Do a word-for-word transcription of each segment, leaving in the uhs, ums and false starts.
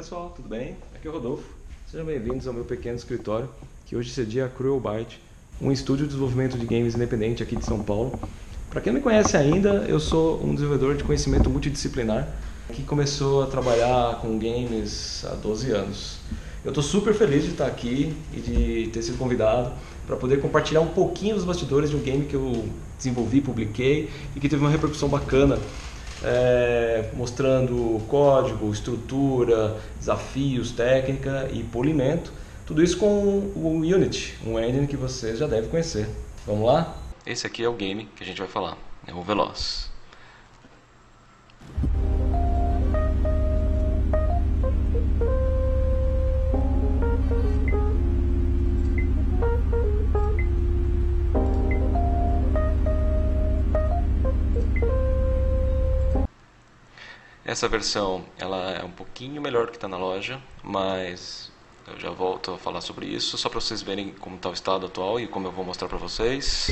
pessoal, tudo bem? Aqui é o Rodolfo. Sejam bem-vindos ao meu pequeno escritório, que hoje cedia a Cruel Byte, um estúdio de desenvolvimento de games independente aqui de São Paulo. Para quem não me conhece ainda, eu sou um desenvolvedor de conhecimento multidisciplinar que começou a trabalhar com games há doze anos. Eu estou super feliz de estar aqui e de ter sido convidado para poder compartilhar um pouquinho dos bastidores de um game que eu desenvolvi, publiquei e que teve uma repercussão bacana. É, mostrando código, estrutura, desafios, técnica e polimento. Tudo isso com o Unity, um engine que vocês já devem conhecer. Vamos lá? Esse aqui é o game que a gente vai falar, é o Veloz. Essa versão ela é um pouquinho melhor que está na loja, mas eu já volto a falar sobre isso, só para vocês verem como está o estado atual e como eu vou mostrar para vocês.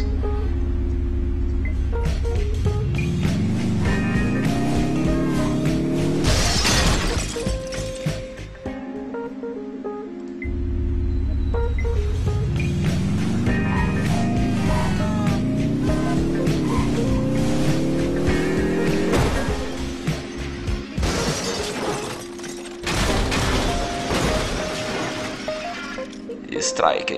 Strike.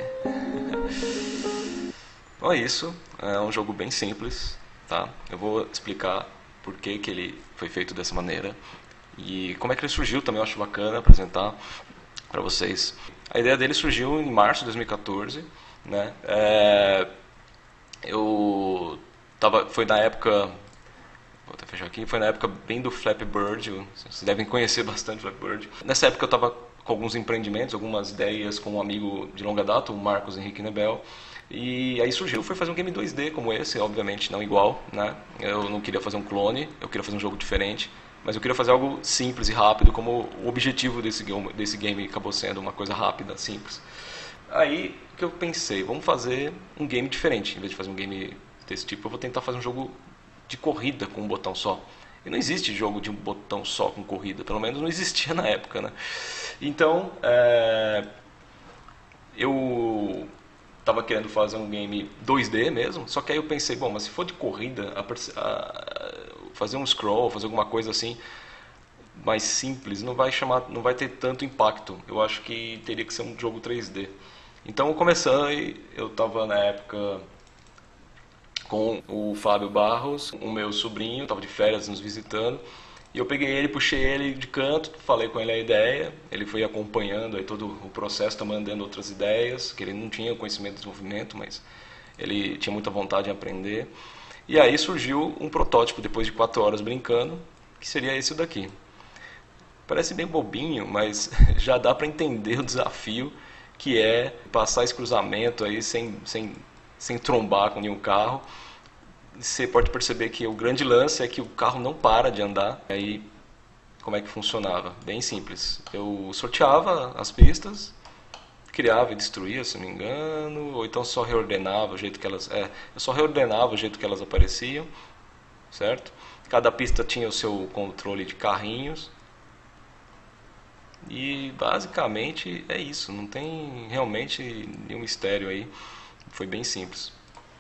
Bom, é isso. É um jogo bem simples, tá? Eu vou explicar por que que ele foi feito dessa maneira e como é que ele surgiu também. Eu acho bacana apresentar para vocês. A ideia dele surgiu em março de dois mil e quatorze, né? É... Eu tava, foi na época, vou até fechar aqui, foi na época bem do Flappy Bird. Vocês devem conhecer bastante o Flappy Bird. Nessa época eu estava com alguns empreendimentos, algumas ideias com um amigo de longa data, o Marcos Henrique Nebel, e aí surgiu, foi fazer um game dois D como esse, obviamente não igual, né? Eu não queria fazer um clone, eu queria fazer um jogo diferente, mas eu queria fazer algo simples e rápido, como o objetivo desse game, desse game acabou sendo uma coisa rápida, simples. Aí que eu pensei, vamos fazer um game diferente, em vez de fazer um game desse tipo, eu vou tentar fazer um jogo de corrida com um botão só. E não existe jogo de um botão só com corrida, pelo menos não existia na época, né? Então, é, eu estava querendo fazer um game dois D mesmo, só que aí eu pensei, bom, mas se for de corrida, a, a, fazer um scroll, fazer alguma coisa assim mais simples, não vai chamar, não vai ter tanto impacto. Eu acho que teria que ser um jogo três D. Então, começando, eu estava na época com o Fábio Barros, o meu sobrinho, estava de férias nos visitando, e eu peguei ele, puxei ele de canto, falei com ele a ideia, ele foi acompanhando aí todo o processo, também dando outras ideias, que ele não tinha conhecimento de desenvolvimento, mas ele tinha muita vontade de aprender. E aí surgiu um protótipo, depois de quatro horas brincando, que seria esse daqui. Parece bem bobinho, mas já dá para entender o desafio que é passar esse cruzamento aí sem... sem sem trombar com nenhum carro. Você pode perceber que o grande lance é que o carro não para de andar. Aí, como é que funcionava? Bem simples. Eu sorteava as pistas, criava e destruía, se não me engano, ou então só reordenava o jeito que elas... É, eu só reordenava o jeito que elas apareciam, certo? Cada pista tinha o seu controle de carrinhos. E, basicamente, é isso. Não tem realmente nenhum mistério aí. Foi bem simples.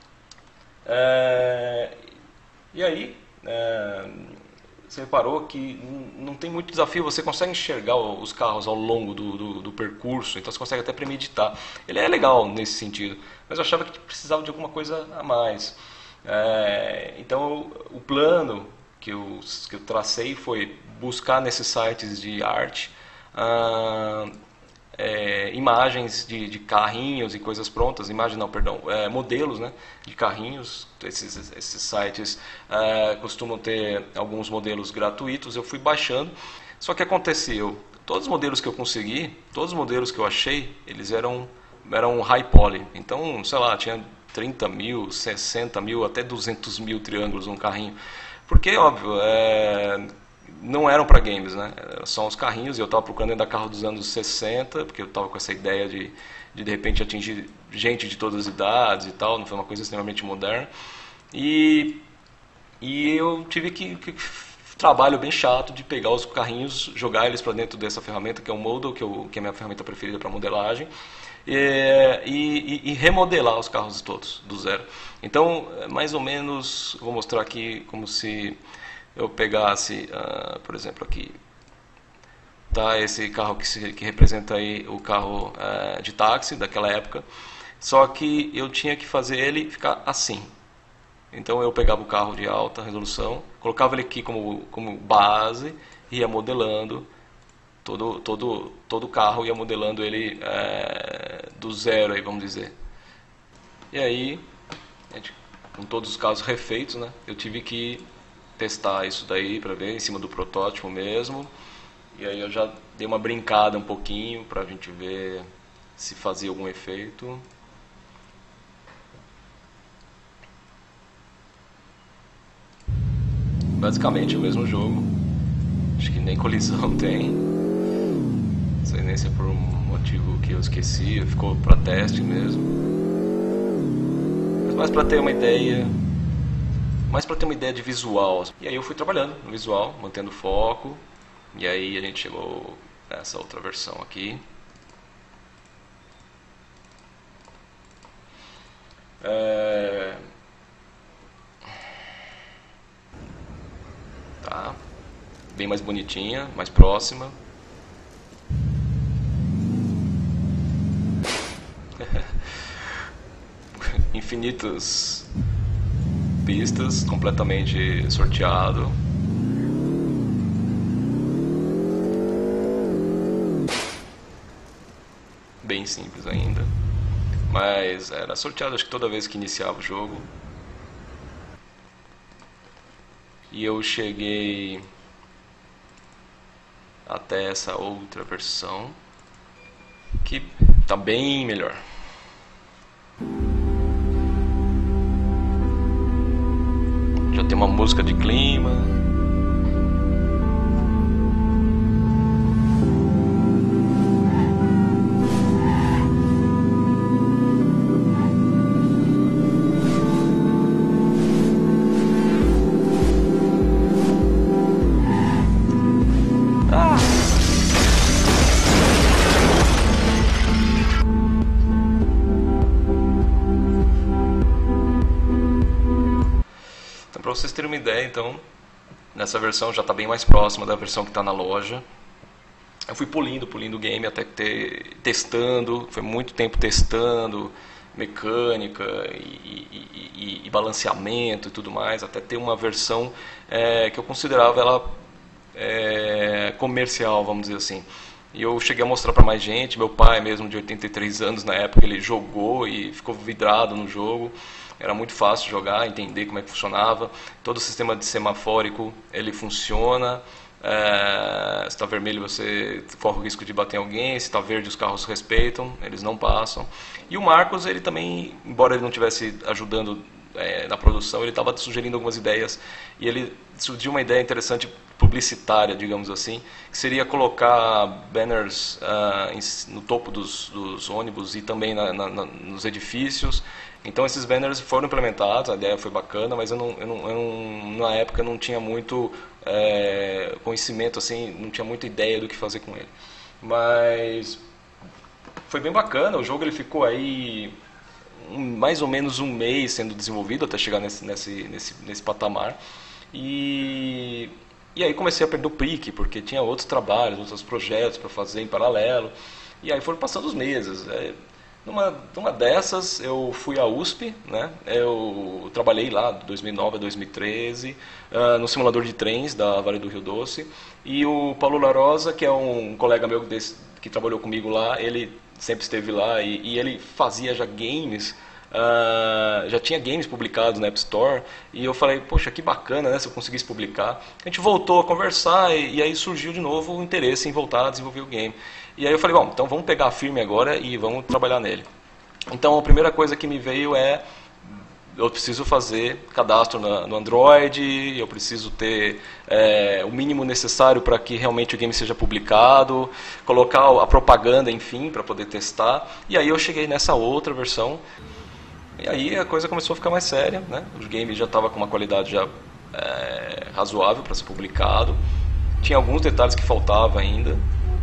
É, e aí, é, você reparou que não tem muito desafio, você consegue enxergar os carros ao longo do, do, do percurso, então você consegue até premeditar. Ele é legal nesse sentido, mas eu achava que precisava de alguma coisa a mais. É, então, o plano que eu, que eu tracei foi buscar nesses sites de arte ah, É, imagens de, de carrinhos e coisas prontas, imagens não, perdão, é, modelos, né, de carrinhos. Esses, esses sites é, costumam ter alguns modelos gratuitos, eu fui baixando, só que aconteceu, todos os modelos que eu consegui, todos os modelos que eu achei, eles eram, eram high poly, então, sei lá, tinha trinta mil, sessenta mil, até duzentos mil triângulos num carrinho, porque, óbvio, é... não eram para games, né? Eram só uns carrinhos, e eu estava procurando ainda carro dos anos sessenta, porque eu estava com essa ideia de, de de repente atingir gente de todas as idades e tal, não foi uma coisa extremamente moderna. E, e eu tive que, que trabalho bem chato de pegar os carrinhos, jogar eles para dentro dessa ferramenta que é o Model, que, eu, que é a minha ferramenta preferida para modelagem, e, e, e remodelar os carros todos do zero. Então, mais ou menos, vou mostrar aqui como se eu pegasse, uh, por exemplo, aqui tá esse carro que, se, que representa aí o carro uh, de táxi daquela época, só que eu tinha que fazer ele ficar assim. Então eu pegava o carro de alta resolução, colocava ele aqui como, como base e ia modelando todo todo todo o carro, ia modelando ele é, do zero, aí, vamos dizer. E aí, com todos os carros refeitos, né, eu tive que testar isso daí para ver em cima do protótipo mesmo. E aí eu já dei uma brincada um pouquinho para a gente ver se fazia algum efeito. Basicamente o mesmo jogo. Acho que nem colisão tem. Não sei nem se é por um motivo que eu esqueci, ficou para teste mesmo. Mas mais para ter uma ideia, mais para ter uma ideia de visual. E aí eu fui trabalhando no visual, mantendo foco. E aí a gente chegou nessa outra versão aqui. É... Tá, bem mais bonitinha, mais próxima. Infinitas pistas, completamente sorteado. Bem simples ainda, mas era sorteado acho que toda vez que iniciava o jogo. E eu cheguei até essa outra versão que tá bem melhor. Já tem uma música de clima. Para vocês terem uma ideia, então, nessa versão já está bem mais próxima da versão que está na loja. Eu fui polindo, polindo o game até ter, testando, foi muito tempo testando mecânica e, e, e, e balanceamento e tudo mais, até ter uma versão é, que eu considerava ela é, comercial, vamos dizer assim. E eu cheguei a mostrar para mais gente, meu pai mesmo de oitenta e três anos na época, ele jogou e ficou vidrado no jogo. Era muito fácil jogar, entender como é que funcionava. Todo o sistema de semafórico, ele funciona. É, se está vermelho, você corre o risco de bater em alguém. Se está verde, os carros respeitam, eles não passam. E o Marcos, ele também, embora ele não estivesse ajudando é, na produção, ele estava sugerindo algumas ideias. E ele surgiu uma ideia interessante publicitária, digamos assim, que seria colocar banners uh, em, no topo dos, dos ônibus e também na, na, na, nos edifícios. Então esses banners foram implementados, a ideia foi bacana, mas eu, não, eu, não, eu não, na época não tinha muito é, conhecimento, assim, não tinha muita ideia do que fazer com ele. Mas foi bem bacana, o jogo ele ficou aí um, mais ou menos um mês sendo desenvolvido até chegar nesse, nesse, nesse, nesse patamar. E, e aí comecei a perder o pique, porque tinha outros trabalhos, outros projetos para fazer em paralelo. E aí foram passando os meses. É, Numa, numa dessas, eu fui à U S P, né? Eu trabalhei lá de dois mil e nove a dois mil e treze, uh, no simulador de trens da Vale do Rio Doce. E o Paulo Larosa, que é um colega meu desse, que trabalhou comigo lá, ele sempre esteve lá e, e ele fazia já games, uh, já tinha games publicados na App Store. E eu falei, poxa, que bacana, né, se eu conseguisse publicar. A gente voltou a conversar e, e aí surgiu de novo o interesse em voltar a desenvolver o game. E aí eu falei, bom, então vamos pegar firme agora e vamos trabalhar nele. Então a primeira coisa que me veio é, eu preciso fazer cadastro na, no Android, eu preciso ter é, o mínimo necessário para que realmente o game seja publicado, colocar a propaganda, enfim, para poder testar. E aí eu cheguei nessa outra versão, e aí a coisa começou a ficar mais séria, né? O game já estava com uma qualidade já é, razoável para ser publicado. Tinha alguns detalhes que faltava ainda.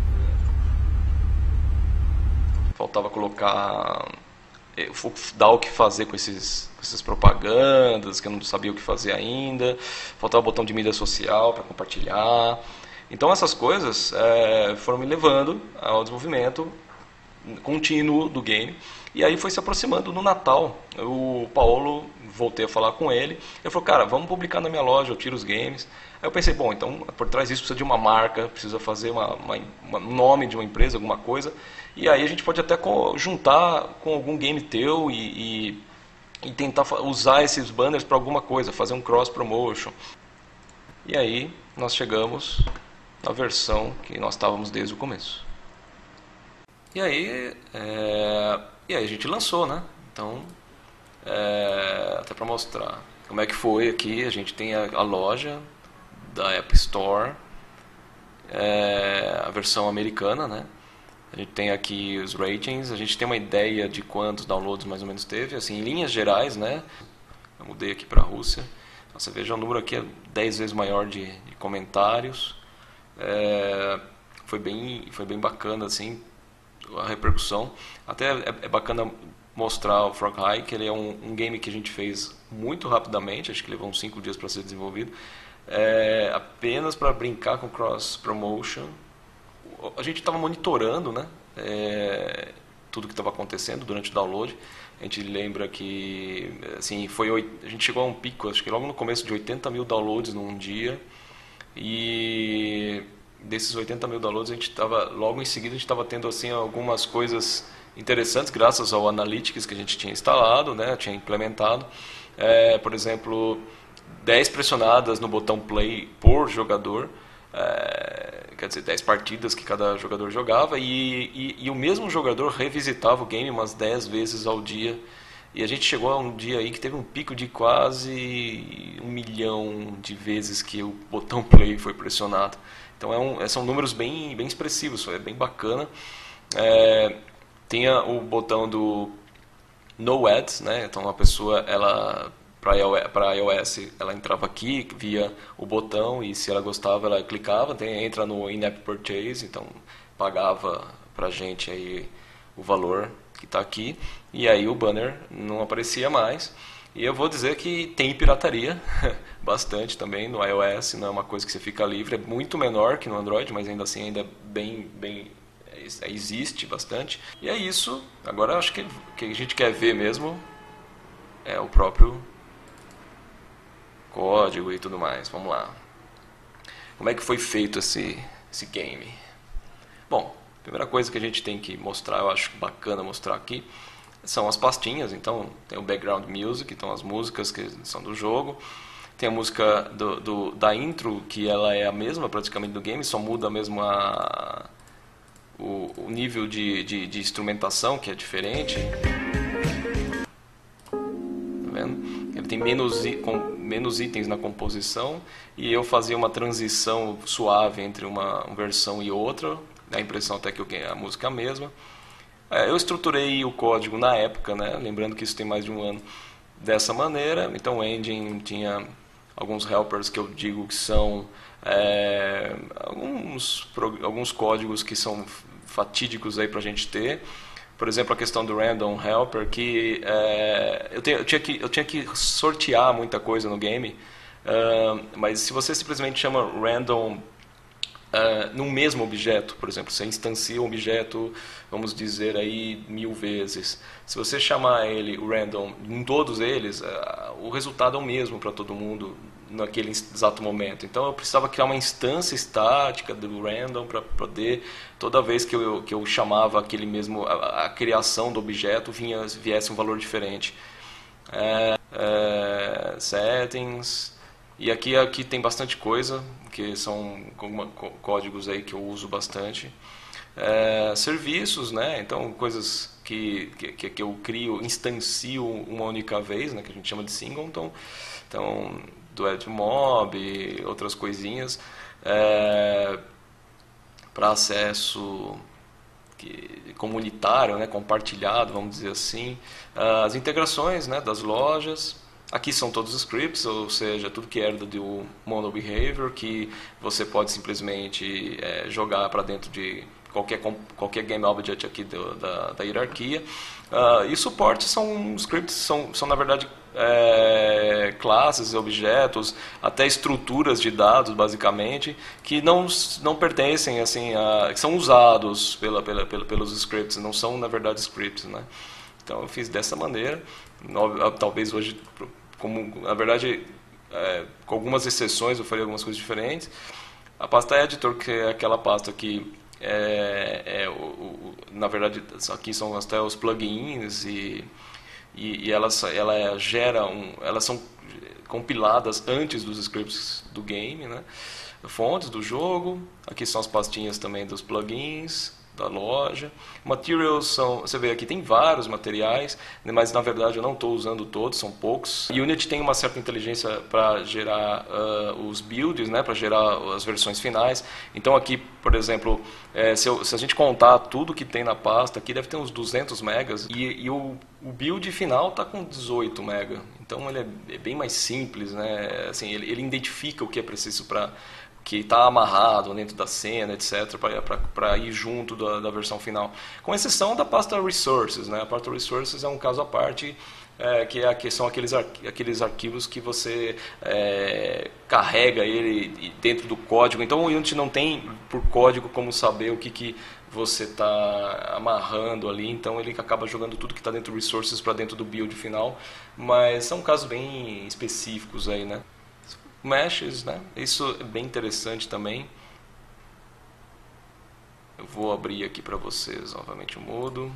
Faltava colocar, dar o que fazer com, esses, com essas propagandas, que eu não sabia o que fazer ainda. Faltava o botão de mídia social para compartilhar. Então essas coisas é, foram me levando ao desenvolvimento contínuo do game. E aí foi se aproximando no Natal. O Paulo, voltei a falar com ele. Ele falou, cara, vamos publicar na minha loja, eu tiro os games. Aí eu pensei, bom, então por trás disso precisa de uma marca, precisa fazer uma, uma, uma nome de uma empresa, alguma coisa. E aí a gente pode até juntar com algum game teu e, e, e tentar usar esses banners para alguma coisa, fazer um cross promotion. E aí nós chegamos na versão que nós estávamos desde o começo. E aí, é, e aí a gente lançou, né? Então, é, até para mostrar como é que foi aqui, a gente tem a, a loja da App Store, é, a versão americana, né? A gente tem aqui os ratings, a gente tem uma ideia de quantos downloads mais ou menos teve, assim, em linhas gerais, né? Eu mudei aqui para a Rússia. Então, você veja, o número aqui é dez vezes maior de, de comentários. É, foi bem, foi bem bacana, assim, a repercussão. Até é, é bacana mostrar o Frog High, que ele é um, um game que a gente fez muito rapidamente, acho que levou uns cinco dias para ser desenvolvido, é, apenas para brincar com cross promotion. A gente estava monitorando, né, é, tudo que estava acontecendo durante o download. A gente lembra que assim, foi, a gente chegou a um pico, acho que logo no começo, de oitenta mil downloads num dia. E desses oitenta mil downloads, a gente estava, logo em seguida, a gente estava tendo assim, algumas coisas interessantes, graças ao Analytics que a gente tinha instalado, né, tinha implementado. É, por exemplo, dez pressionadas no botão play por jogador. É, quer dizer, dez partidas que cada jogador jogava, e, e, e o mesmo jogador revisitava o game umas dez vezes ao dia. E a gente chegou a um dia aí que teve um pico de quase um milhão de vezes que o botão play foi pressionado. Então é um, são números bem, bem expressivos, é bem bacana. É, tem o botão do No Ads, né? Então a pessoa, ela para iOS, ela entrava aqui, via o botão, e se ela gostava, ela clicava, tem, entra no In-App Purchase, então pagava pra gente aí o valor que está aqui, e aí o banner não aparecia mais. E eu vou dizer que tem pirataria, bastante também no iOS, não é uma coisa que você fica livre, é muito menor que no Android, mas ainda assim ainda bem, bem existe bastante. E é isso, agora acho que o que a gente quer ver mesmo é o próprio código e tudo mais. Vamos lá. Como é que foi feito esse, esse game? Bom, a primeira coisa que a gente tem que mostrar, eu acho bacana mostrar aqui, são as pastinhas. Então tem o background music, então as músicas que são do jogo. Tem a música do, do, da intro, que ela é a mesma praticamente do game, só muda mesmo a, o, o nível de, de, de instrumentação, que é diferente. Tá vendo? Ele tem menos, com, menos itens na composição, e eu fazia uma transição suave entre uma versão e outra, dá a impressão até que eu ganhei a música mesma. É, eu estruturei o código na época, né, lembrando que isso tem mais de um ano, dessa maneira. Então o engine tinha alguns helpers que eu digo que são é, alguns, alguns códigos que são fatídicos para a gente ter. Por exemplo, a questão do random helper, que é, eu, te, eu, tinha que eu tinha que sortear muita coisa no game, uh, mas se você simplesmente chama random uh, num mesmo objeto, por exemplo, você instancia um objeto, vamos dizer aí mil vezes, se você chamar ele random em todos eles, uh, o resultado é o mesmo para todo mundo naquele exato momento. Então eu precisava criar uma instância estática do random para poder, toda vez que eu, que eu chamava aquele mesmo, a, a criação do objeto, vinha, viesse um valor diferente. É, é, settings, e aqui, aqui tem bastante coisa, que são códigos aí que eu uso bastante. É, serviços, né? Então coisas que, que, que eu crio, instancio uma única vez, né? Que a gente chama de singleton. Então, do Edmob, outras coisinhas, é, para acesso que, comunitário, né, compartilhado, vamos dizer assim, as integrações, né, das lojas, Aqui são todos os scripts, ou seja, tudo que herda do Mono Behavior, que você pode simplesmente é, jogar para dentro de qualquer, qualquer game object aqui do, da, da hierarquia. Uh, e suporte são scripts, são, são na verdade é, classes, objetos, até estruturas de dados, basicamente, que não, não pertencem, assim, a, que são usados pela, pela, pela, pelos scripts, não são na verdade scripts, né? Então eu fiz dessa maneira, talvez hoje, como na verdade, é, com algumas exceções, eu faria algumas coisas diferentes. A pasta editor, que é aquela pasta que É, é, o, o, na verdade, aqui são até os plugins e, e, e elas, ela gera um, elas são compiladas antes dos scripts do game, né? Fontes do jogo. Aqui são as pastinhas também dos plugins da loja. Materials são, você vê aqui tem vários materiais, mas na verdade eu não estou usando todos, são poucos. Unity tem uma certa inteligência para gerar uh, os builds, né, para gerar as versões finais. Então aqui, por exemplo, é, se, eu, se a gente contar tudo que tem na pasta, aqui deve ter uns duzentos megas e, e o, o build final está com dezoito megas. Então ele é, é bem mais simples, né? Assim, ele, ele identifica o que é preciso para que está amarrado dentro da cena, etcétera, para ir junto da, da versão final. Com exceção da pasta Resources, né? A pasta Resources é um caso à parte, é, que, é, que são aqueles, arqu aqueles arquivos que você é, carrega ele dentro do código. Então o Unity não tem por código como saber o que, que você está amarrando ali, então ele acaba jogando tudo que está dentro do Resources para dentro do build final, mas são casos bem específicos aí, né? Meshes, né? Isso é bem interessante também. Eu vou abrir aqui para vocês novamente o modo.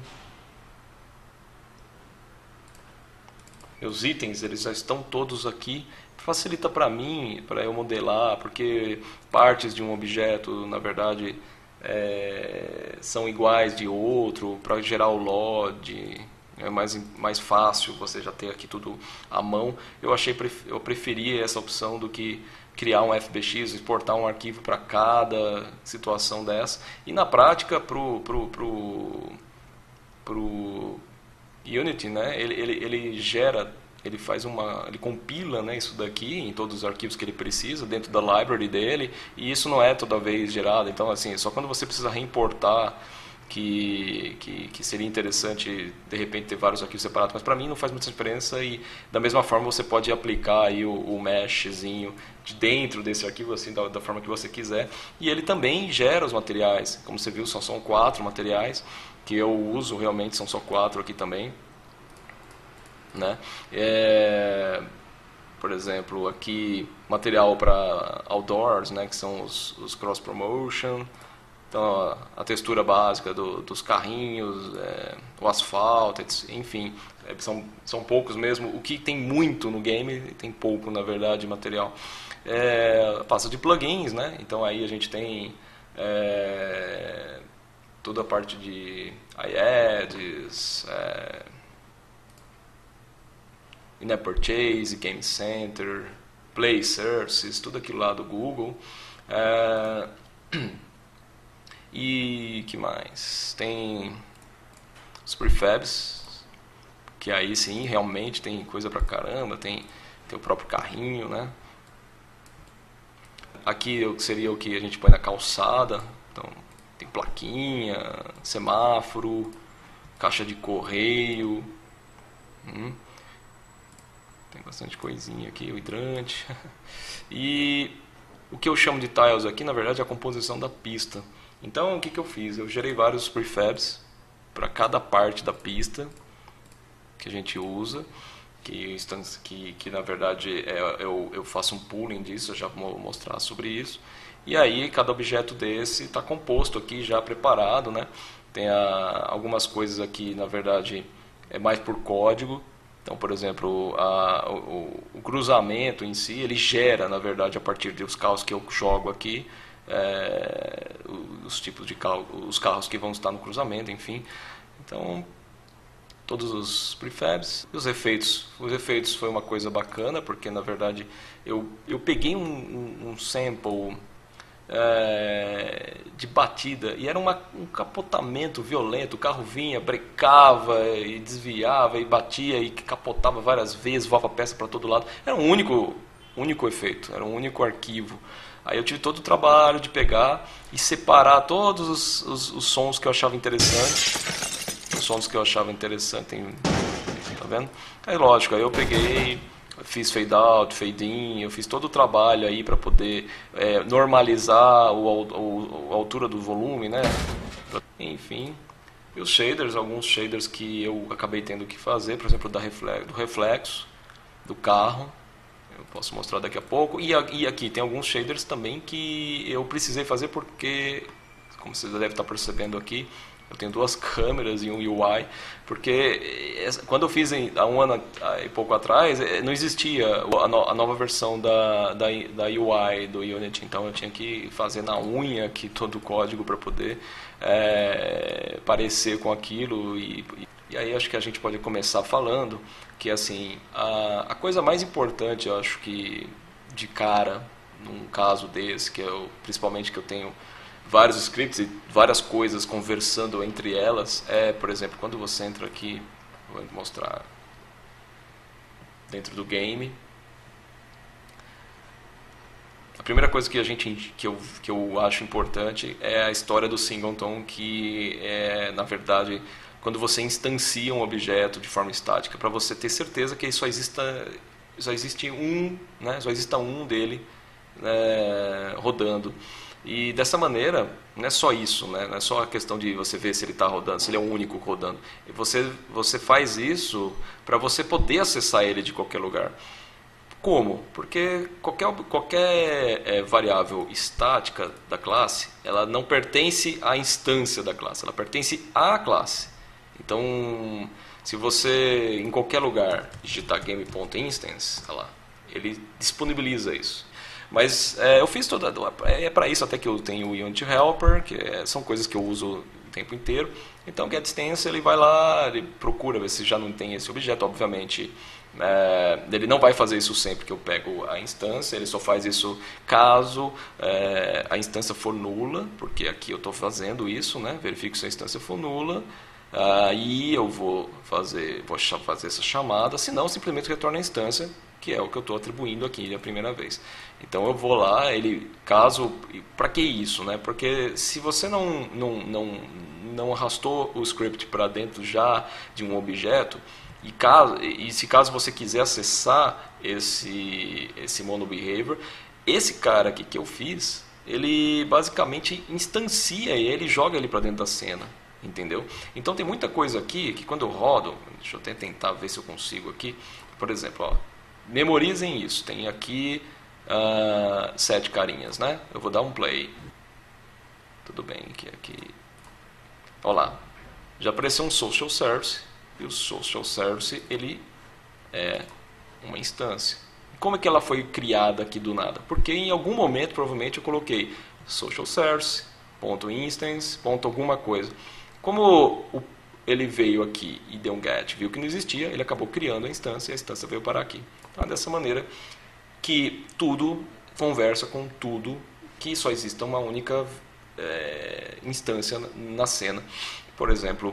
Meus itens, eles já estão todos aqui. Facilita para mim, para eu modelar, porque partes de um objeto, na verdade, é, são iguais de outro, para gerar o L O D. É mais, mais fácil você já ter aqui tudo à mão. Eu achei eu preferia essa opção do que criar um F B X, exportar um arquivo para cada situação dessa. E na prática, pro pro pro pro Unity, né? Ele, ele, ele gera, ele faz uma, ele compila, né, isso daqui em todos os arquivos que ele precisa dentro da library dele. E isso não é toda vez gerado. Então, assim, só quando você precisa reimportar. Que, que, que seria interessante de repente ter vários arquivos separados, mas para mim não faz muita diferença e da mesma forma você pode aplicar aí o, o meshzinho de dentro desse arquivo assim da, da forma que você quiser, e ele também gera os materiais, como você viu são, são quatro materiais que eu uso, realmente são só quatro aqui também, né? É, por exemplo, aqui material para outdoors, né, que são os, os cross promotion. Então, a textura básica do, dos carrinhos, é, o asfalto, enfim, é, são, são poucos mesmo. O que tem muito no game, tem pouco, na verdade, material. É, pasta de plugins, né? Então, aí a gente tem é, toda a parte de iAds, é, in-app purchase, Game Center, Play Services, tudo aquilo lá do Google. É, E que mais? Tem os prefabs, que aí sim, realmente tem coisa pra caramba, tem, tem o próprio carrinho, né? Aqui seria o que a gente põe na calçada, então tem plaquinha, semáforo, caixa de correio, hum, tem bastante coisinha aqui, o hidrante. E o que eu chamo de tiles aqui, na verdade, é a composição da pista. Então, o que, que eu fiz? Eu gerei vários prefabs para cada parte da pista que a gente usa, que, que, que na verdade é, eu, eu faço um pooling disso, eu já vou mostrar sobre isso. E aí, cada objeto desse está composto aqui, já preparado, né? Tem a, algumas coisas aqui, na verdade, é mais por código. Então, por exemplo, a, o, o cruzamento em si, ele gera, na verdade, a partir dos carros que eu jogo aqui, É, os tipos de carro, os carros que vão estar no cruzamento, enfim. Então, todos os prefabs, os efeitos. Os efeitos foi uma coisa bacana, porque na verdade eu, eu peguei um, um, um sample é, de batida, e era uma, um capotamento violento. O carro vinha, brecava e desviava e batia e capotava várias vezes, voava a peça para todo lado. Era um único, único efeito, era um único arquivo. Aí eu tive todo o trabalho de pegar e separar todos os, os, os sons que eu achava interessante, os sons que eu achava interessante, tá vendo? Aí lógico, aí eu peguei, fiz fade out, fade in, eu fiz todo o trabalho aí para poder é, normalizar o, o, a altura do volume, né? Enfim, e os shaders, alguns shaders que eu acabei tendo que fazer, por exemplo, da reflexo, do reflexo do carro, eu posso mostrar daqui a pouco. E, e aqui tem alguns shaders também que eu precisei fazer porque, como vocês já devem estar percebendo aqui, eu tenho duas câmeras e um U I, porque quando eu fiz há um ano e pouco atrás, não existia a, no, a nova versão da, da, da U I do Unity, então eu tinha que fazer na unha aqui todo o código para poder é, parecer com aquilo. E, e aí acho que a gente pode começar falando que assim, a, a coisa mais importante, eu acho que de cara, num caso desse, que eu, principalmente que eu tenho vários scripts e várias coisas conversando entre elas, é, por exemplo, quando você entra aqui, vou mostrar dentro do game, a primeira coisa que a gente que eu, que eu acho importante é a história do singleton, que é, na verdade, quando você instancia um objeto de forma estática, para você ter certeza que só exista só existe um, né, só exista um dele, né, rodando. E dessa maneira, não é só isso, né? Não é só a questão de você ver se ele está rodando, se ele é o único rodando. Você, você faz isso para você poder acessar ele de qualquer lugar. Como? Porque qualquer, qualquer é, variável estática da classe, ela não pertence à instância da classe, ela pertence à classe. Então, se você em qualquer lugar digitar game.instance, olha lá, ele disponibiliza isso. Mas é, eu fiz toda... É para isso até que eu tenho o Unity Helper, que é, são coisas que eu uso o tempo inteiro. Então o getStance, ele vai lá, ele procura ver se já não tem esse objeto. Obviamente, é, ele não vai fazer isso sempre que eu pego a instância, ele só faz isso caso é, a instância for nula, porque aqui eu estou fazendo isso, né? Verifico se a instância for nula. Aí eu vou fazer, vou fazer essa chamada, senão simplesmente retorna a instância, que é o que eu estou atribuindo aqui a primeira vez. Então eu vou lá, ele, caso, para que isso, né? Porque se você não, não, não, não arrastou o script para dentro já de um objeto, e, caso, e se caso você quiser acessar esse, esse monobehavior, esse cara aqui que eu fiz, ele basicamente instancia ele e joga ele para dentro da cena. Entendeu? Então tem muita coisa aqui que quando eu rodo, deixa eu até tentar ver se eu consigo aqui, por exemplo, ó, memorizem isso, tem aqui uh, sete carinhas, né? Eu vou dar um play, tudo bem, que aqui, olha lá, já apareceu um social service, e o social service ele é uma instância. Como é que ela foi criada aqui do nada? Porque em algum momento provavelmente eu coloquei social service, ponto instance, ponto alguma coisa. Como o, ele veio aqui e deu um get, viu que não existia, ele acabou criando a instância e a instância veio parar aqui. Então, é dessa maneira que tudo conversa com tudo, que só exista uma única é, instância na cena. Por exemplo,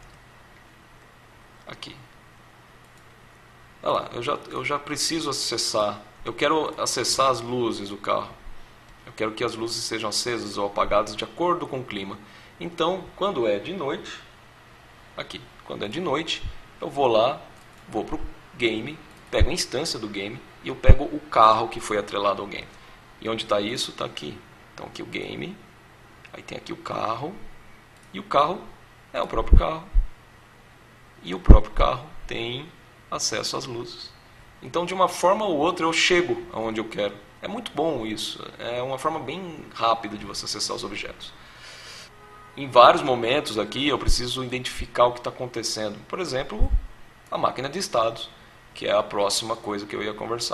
aqui. Olha lá, eu já, eu já preciso acessar, eu quero acessar as luzes do carro. Eu quero que as luzes sejam acesas ou apagadas de acordo com o clima. Então, quando é de noite, aqui, quando é de noite, eu vou lá, vou para o game, pego a instância do game e eu pego o carro que foi atrelado ao game. E onde está isso? Está aqui. Então, aqui o game, aí tem aqui o carro, e o carro é o próprio carro. E o próprio carro tem acesso às luzes. Então, de uma forma ou outra, eu chego aonde eu quero. É muito bom isso. É uma forma bem rápida de você acessar os objetos. Em vários momentos aqui eu preciso identificar o que está acontecendo. Por exemplo, a máquina de estados, que é a próxima coisa que eu ia conversar.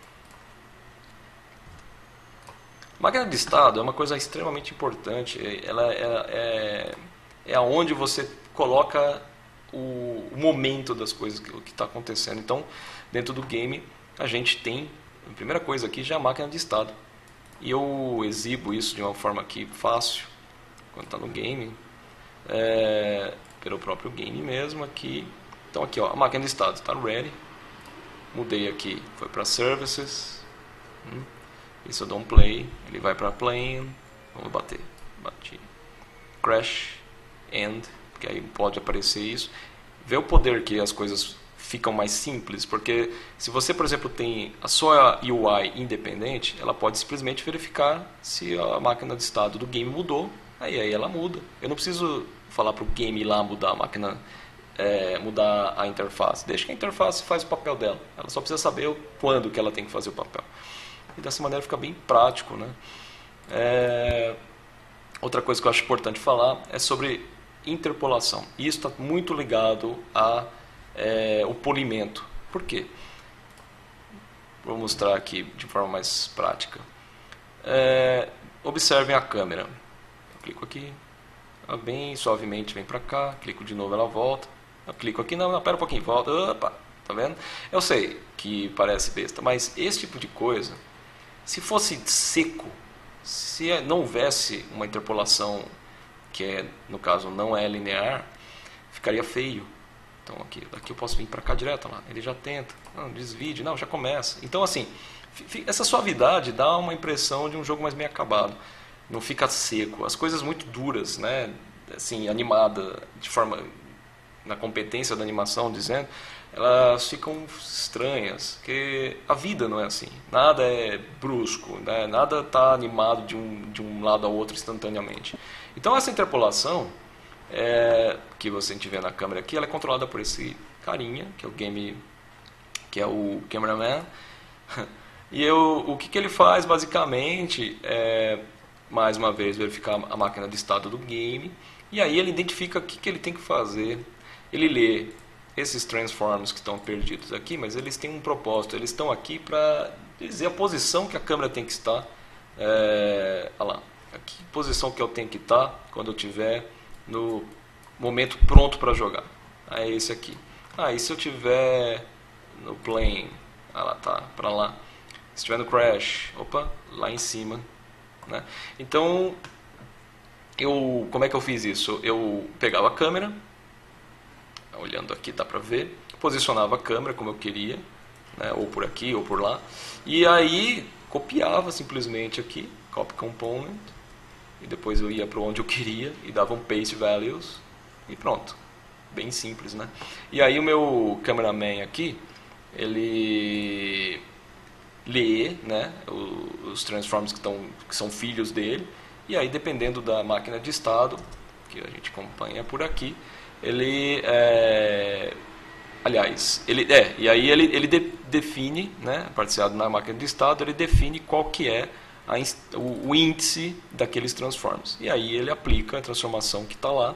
A máquina de estado é uma coisa extremamente importante. Ela é, é, é onde você coloca o, o momento das coisas, que está acontecendo. Então, dentro do game, a gente tem, a primeira coisa aqui já é a máquina de estado. E eu exibo isso de uma forma aqui fácil, quando está no game, é, pelo próprio game mesmo aqui. Então aqui, ó, a máquina de estado está ready. Mudei aqui, foi para services. Hum, e se eu dou um play, ele vai para playing. Vamos bater. Bati. Crash. End. Que aí pode aparecer isso. Vê o poder que as coisas ficam mais simples. Porque se você, por exemplo, tem a sua U I independente, ela pode simplesmente verificar se a máquina de estado do game mudou. Aí, aí ela muda. Eu não preciso falar para o game ir lá mudar a máquina, é, mudar a interface. Deixa que a interface faz o papel dela. Ela só precisa saber quando que ela tem que fazer o papel. E dessa maneira fica bem prático, né? É... Outra coisa que eu acho importante falar é sobre interpolação. E isso está muito ligado ao é, polimento. Por quê? Vou mostrar aqui de forma mais prática. É, observem a câmera. Eu clico aqui, ela bem suavemente vem para cá, clico de novo, ela volta. Eu clico aqui, não, não, pera um pouquinho, volta. Opa, tá vendo? Eu sei que parece besta, mas esse tipo de coisa, se fosse seco, se não houvesse uma interpolação que é, no caso não é linear, ficaria feio. Então aqui, daqui eu posso vir para cá direto, lá. Ele já tenta, não, desvide, não, já começa. Então assim, essa suavidade dá uma impressão de um jogo mais bem acabado. Não fica seco. As coisas muito duras, né, assim, animada de forma, na competência da animação, dizendo, elas ficam estranhas, porque a vida não é assim. Nada é brusco, né? Nada está animado de um, de um lado ao outro instantaneamente. Então essa interpolação é, que você vê na câmera aqui, ela é controlada por esse carinha, que é o game, que é o cameraman. E eu, o que, que ele faz basicamente é, mais uma vez, verificar a máquina de estado do game, e aí ele identifica o que, que ele tem que fazer. Ele lê esses transforms que estão perdidos aqui, mas eles têm um propósito, eles estão aqui para dizer a posição que a câmera tem que estar. É, olha lá, aqui posição que eu tenho que estar quando eu estiver no momento pronto para jogar. É esse aqui. Ah, e se eu estiver no plane, ah lá, tá, para lá. Se estiver no crash, opa, lá em cima. Né? Então, eu, como é que eu fiz isso? Eu pegava a câmera, olhando aqui dá pra ver, posicionava a câmera como eu queria, né? Ou por aqui ou por lá, e aí copiava simplesmente aqui, copy component, e depois eu ia para onde eu queria e dava um paste values e pronto, bem simples, né? E aí o meu cameraman aqui, ele lê, né, os transforms que, tão, que são filhos dele, e aí dependendo da máquina de estado que a gente acompanha por aqui, ele é, aliás, ele é, e aí ele, ele de, define, né, parciado na máquina de estado, ele define qual que é a, o, o índice daqueles transforms, e aí ele aplica a transformação que está lá,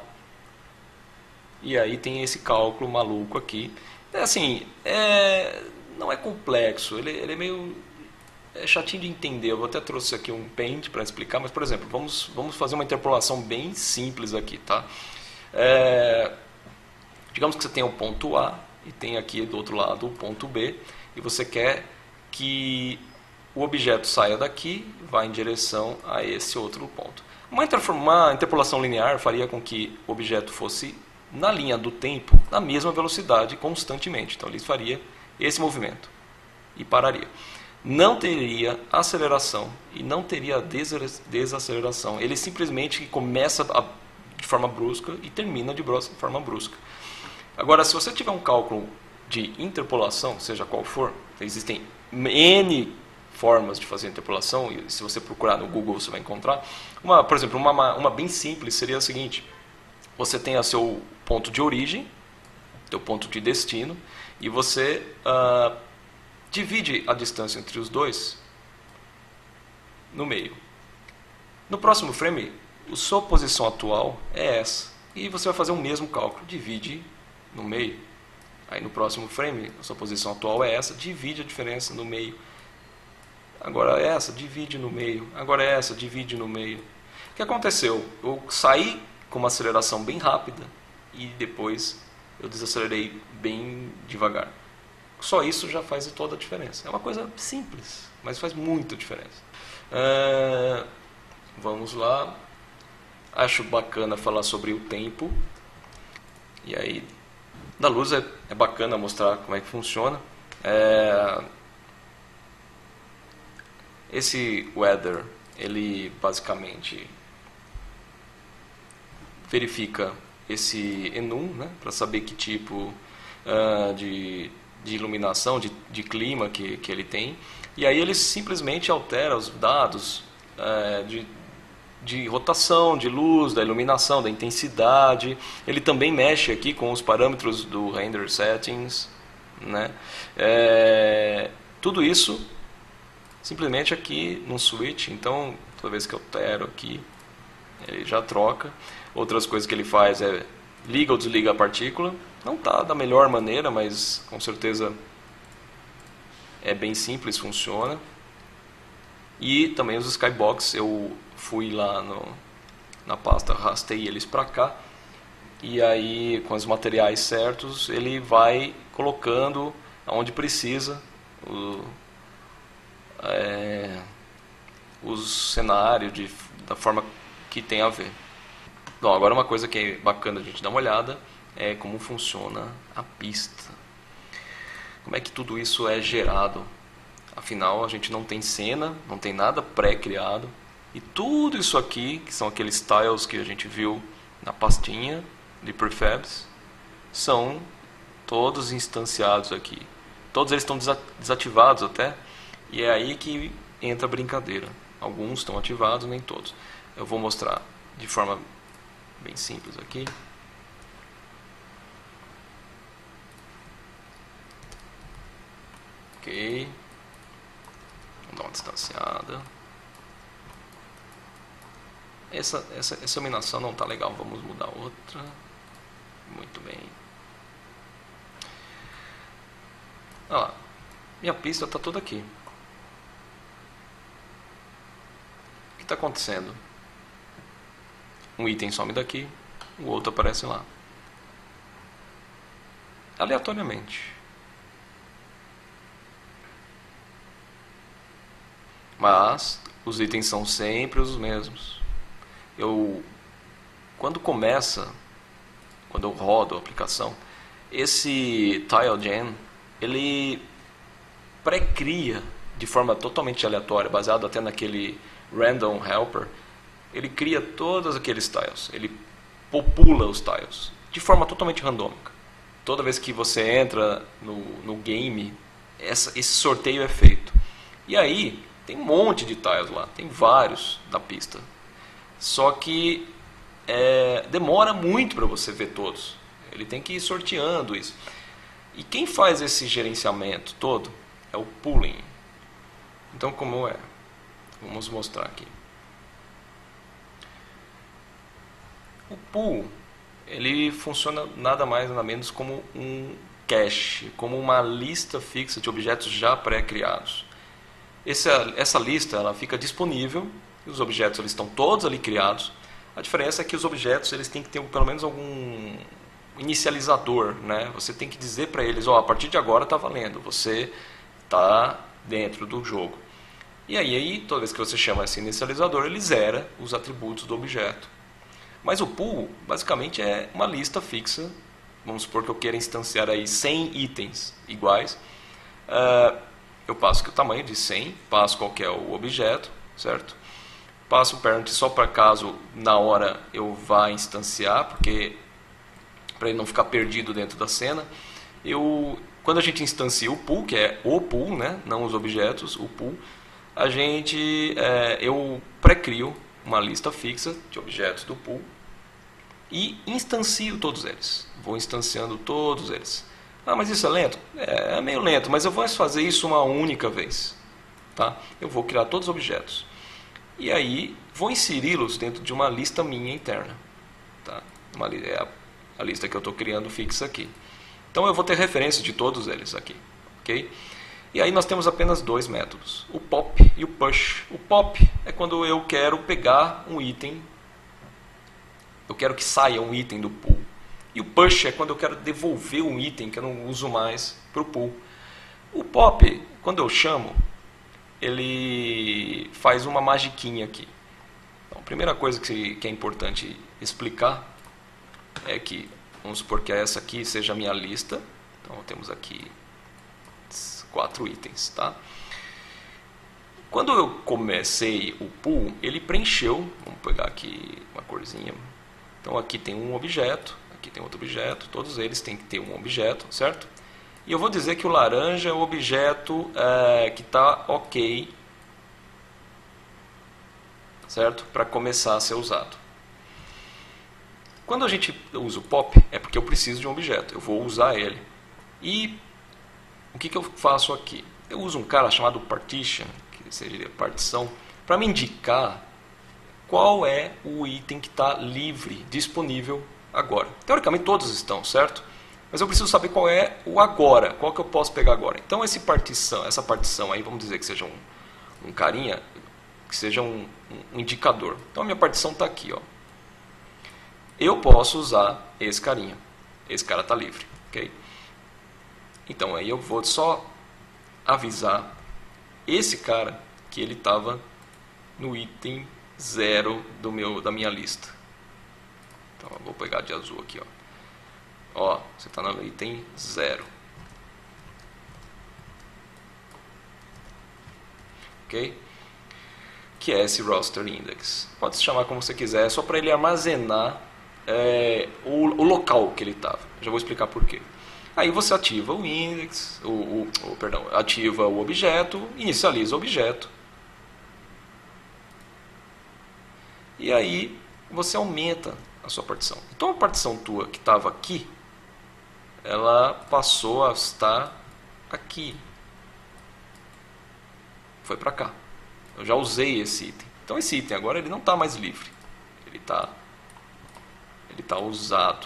e aí tem esse cálculo maluco aqui. É assim, é, não é complexo, ele, ele é meio é chatinho de entender. Eu vou até trouxe aqui um Paint para explicar, mas, por exemplo, vamos, vamos fazer uma interpolação bem simples aqui, tá? É, digamos que você tem o ponto A e tem aqui do outro lado o ponto B, e você quer que o objeto saia daqui e vá em direção a esse outro ponto. Uma, uma interpolação linear faria com que o objeto fosse na linha do tempo, na mesma velocidade constantemente. Então ele faria esse movimento e pararia. Não teria aceleração e não teria desaceleração. Ele simplesmente começa a, de forma brusca e termina de forma brusca. Agora, se você tiver um cálculo de interpolação, seja qual for, existem N formas de fazer interpolação, e se você procurar no Google você vai encontrar. Uma, por exemplo, uma, uma bem simples seria a seguinte: você tem o seu ponto de origem, seu ponto de destino, e você uh, divide a distância entre os dois no meio. No próximo frame, a sua posição atual é essa, e você vai fazer o mesmo cálculo, divide no meio. Aí no próximo frame, a sua posição atual é essa, divide a diferença no meio. Agora essa, divide no meio. Agora essa, divide no meio. O que aconteceu? Eu saí com uma aceleração bem rápida e depois eu desacelerei bem devagar. Só isso já faz toda a diferença. É uma coisa simples, mas faz muita diferença. É, vamos lá. Acho bacana falar sobre o tempo. E aí, da luz é, é bacana mostrar como é que funciona. É, esse weather, ele basicamente verifica esse enum, né, para saber que tipo uh, de, de iluminação, de, de clima que, que ele tem. E aí ele simplesmente altera os dados uh, de, de rotação, de luz, da iluminação, da intensidade. Ele também mexe aqui com os parâmetros do render settings, né? É, tudo isso simplesmente aqui num switch. Então toda vez que eu altero aqui, ele já troca. Outras coisas que ele faz é liga ou desliga a partícula. Não está da melhor maneira, mas com certeza é bem simples, funciona. E também os skybox, eu fui lá no, na pasta, arrastei eles para cá. E aí, com os materiais certos, ele vai colocando onde precisa o, é, os cenários de, da forma que tem a ver. Bom, agora uma coisa que é bacana a gente dar uma olhada é como funciona a pista. Como é que tudo isso é gerado? Afinal, a gente não tem cena, não tem nada pré-criado. E tudo isso aqui, que são aqueles tiles que a gente viu na pastinha de prefabs, são todos instanciados aqui. Todos eles estão desativados até, e é aí que entra a brincadeira. Alguns estão ativados, nem todos. Eu vou mostrar de forma bem simples aqui. Ok. Vou dar uma distanciada. Essa, essa, essa iluminação não está legal. Vamos mudar outra. Muito bem. Olha lá. Minha pista está toda aqui. O que está acontecendo? Um item some daqui, o outro aparece lá. Aleatoriamente. Mas os itens são sempre os mesmos. Eu, quando começa, quando eu rodo a aplicação, esse TileGen, ele pré-cria de forma totalmente aleatória, baseado até naquele Random Helper. Ele cria todos aqueles tiles, ele popula os tiles de forma totalmente randômica. Toda vez que você entra no, no game, essa, esse sorteio é feito. E aí, tem um monte de tiles lá, tem vários na pista. Só que é, demora muito para você ver todos. Ele tem que ir sorteando isso. E quem faz esse gerenciamento todo é o pooling. Então, como é? Vamos mostrar aqui. O pool, ele funciona nada mais nada menos como um cache, como uma lista fixa de objetos já pré-criados. Essa, essa lista ela fica disponível, e os objetos eles estão todos ali criados. A diferença é que os objetos eles têm que ter pelo menos algum inicializador, né? Você tem que dizer para eles, ó, a partir de agora está valendo, você está dentro do jogo. E aí, aí, toda vez que você chama esse inicializador, ele zera os atributos do objeto. Mas o pool, basicamente, é uma lista fixa. Vamos supor que eu queira instanciar aí cem itens iguais. Uh, eu passo aqui o tamanho de cem, passo qual que é o objeto, certo? Passo o parent só para caso na hora eu vá instanciar, porque para ele não ficar perdido dentro da cena. Eu, quando a gente instancia o pool, que é o pool, né? Não os objetos, o pool, a gente, é, eu pré-crio uma lista fixa de objetos do pool e instancio todos eles. Vou instanciando todos eles. Ah, mas isso é lento? É, é meio lento, mas eu vou fazer isso uma única vez. Tá? Eu vou criar todos os objetos. E aí, vou inseri-los dentro de uma lista minha interna. Tá? Uma, é a, a lista que eu estou criando fixa aqui. Então, eu vou ter referência de todos eles aqui. Ok? E aí nós temos apenas dois métodos, o pop e o push. O pop é quando eu quero pegar um item, eu quero que saia um item do pool. E o push é quando eu quero devolver um item que eu não uso mais para o pool. O pop, quando eu chamo, ele faz uma magiquinha aqui. Então, a primeira coisa que, que é importante explicar é que, vamos supor que essa aqui seja a minha lista. Então, temos aqui quatro itens, tá? Quando eu comecei o pool, ele preencheu, vamos pegar aqui uma corzinha. Então, aqui tem um objeto, aqui tem outro objeto, todos eles têm que ter um objeto, certo? E eu vou dizer que o laranja é o objeto é, que está ok, certo? Para começar a ser usado. Quando a gente usa o pop, é porque eu preciso de um objeto, eu vou usar ele. E o que, que eu faço aqui? Eu uso um cara chamado partition, que seria partição, para me indicar qual é o item que está livre, disponível agora. Teoricamente todos estão, certo? Mas eu preciso saber qual é o agora, qual que eu posso pegar agora. Então esse partição, essa partição aí, vamos dizer que seja um, um carinha, que seja um, um indicador. Então a minha partição está aqui, ó. Eu posso usar esse carinha. Esse cara está livre, ok? Então aí eu vou só avisar esse cara que ele estava no item zero do meu, da minha lista. Então eu vou pegar de azul aqui, ó. Ó, você está no item zero. Ok? Que é esse roster index. Pode se chamar como você quiser, é só para ele armazenar é, o, o local que ele estava. Já vou explicar por quê. Aí você ativa o index, o, o, o, perdão, ativa o objeto, inicializa o objeto. E aí você aumenta a sua partição. Então a partição tua que estava aqui, ela passou a estar aqui. Foi para cá. Eu já usei esse item. Então esse item agora ele não está mais livre. Ele está ele tá usado.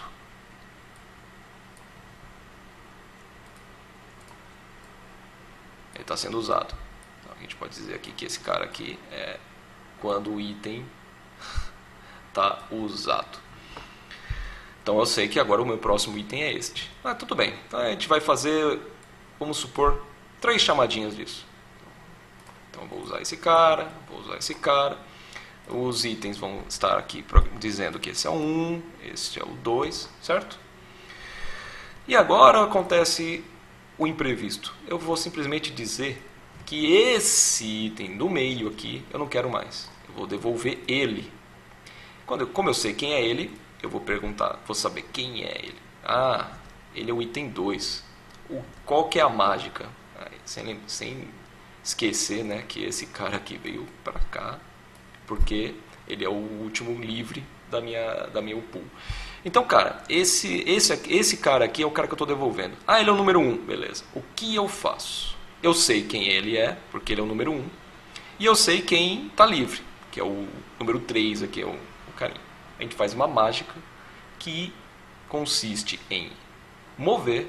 Ele está sendo usado. Então, a gente pode dizer aqui que esse cara aqui é quando o item está usado. Então eu sei que agora o meu próximo item é este. Ah, tudo bem. Então a gente vai fazer, vamos supor, três chamadinhas disso. Então eu vou usar esse cara, vou usar esse cara. Os itens vão estar aqui dizendo que esse é o um, esse é o dois, certo? E agora acontece o imprevisto. Eu vou simplesmente dizer que esse item do meio aqui eu não quero mais. Eu vou devolver ele. Quando eu, como eu sei quem é ele, eu vou perguntar, vou saber quem é ele. Ah, ele é o item dois. O, qual que é a mágica? Ah, sem, sem esquecer, né, que esse cara aqui veio para cá, porque ele é o último livre da minha, da minha pool. Então, cara, esse, esse, esse cara aqui é o cara que eu estou devolvendo. Ah, ele é o número um, beleza. O que eu faço? Eu sei quem ele é, porque ele é o número um. E eu sei quem está livre, que é o número três aqui, é o, o carinha. A gente faz uma mágica que consiste em mover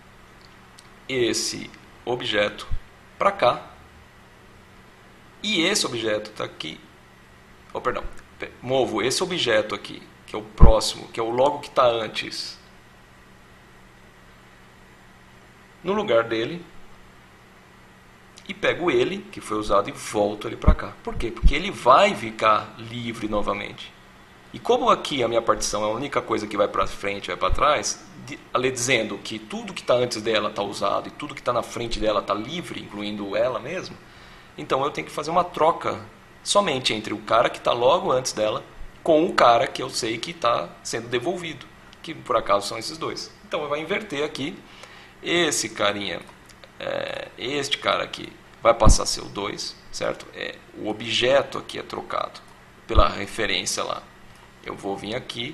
esse objeto para cá. E esse objeto está aqui. Oh, perdão. Movo esse objeto aqui, que é o próximo, que é o logo que está antes, no lugar dele, e pego ele, que foi usado, e volto ele para cá. Por quê? Porque ele vai ficar livre novamente. E como aqui a minha partição é a única coisa que vai para frente e vai para trás, ali dizendo que tudo que está antes dela está usado e tudo que está na frente dela está livre, incluindo ela mesma, então eu tenho que fazer uma troca somente entre o cara que está logo antes dela com o cara que eu sei que está sendo devolvido, que por acaso são esses dois. Então eu vou inverter aqui, esse carinha, é, este cara aqui vai passar a ser o dois, certo? É, o objeto aqui é trocado pela referência lá. Eu vou vir aqui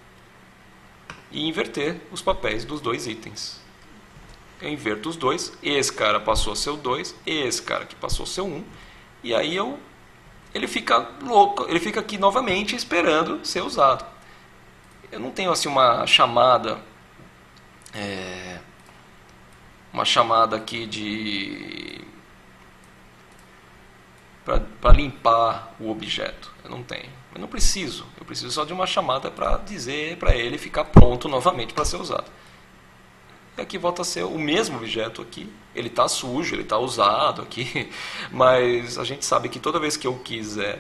e inverter os papéis dos dois itens. Eu inverto os dois, esse cara passou a ser o dois, esse cara aqui passou a ser o um, e aí eu ele fica louco, ele fica aqui novamente esperando ser usado. Eu não tenho assim uma chamada, é, uma chamada aqui de para limpar o objeto. Eu não tenho, eu não preciso. Eu preciso só de uma chamada para dizer para ele ficar pronto novamente para ser usado. e aqui volta a ser o mesmo objeto aqui. Ele está sujo, ele está usado aqui, mas a gente sabe que toda vez que eu quiser,